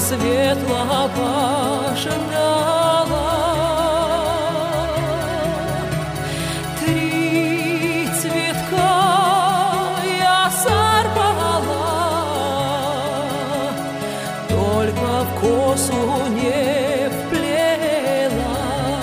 светлого ждала. 3 цветка я сорвала, только в косу не вплела.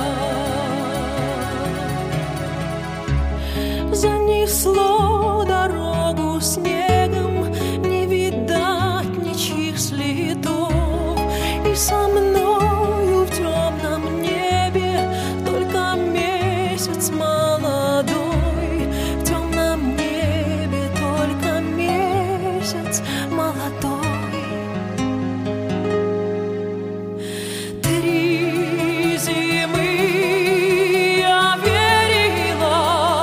Занесло дорогу снегом, не видать ничьих следов, и со мною в темном небе только месяц молодой, в темном небе только месяц молодой. 3 зимы я верила,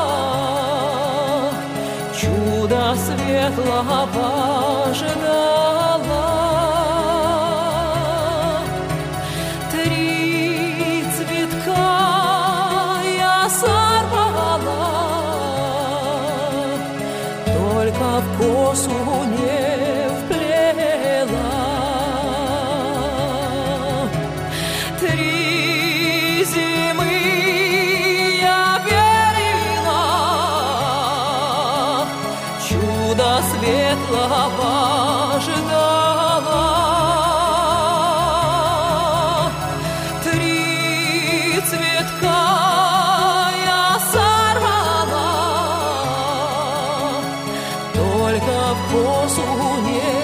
чудо светлого ждала. 3 цветка я сорвала, только в косу не вплела. 3 зимы я верила, чудо светлого ждала. 3 цветка я сорвала, только в косу не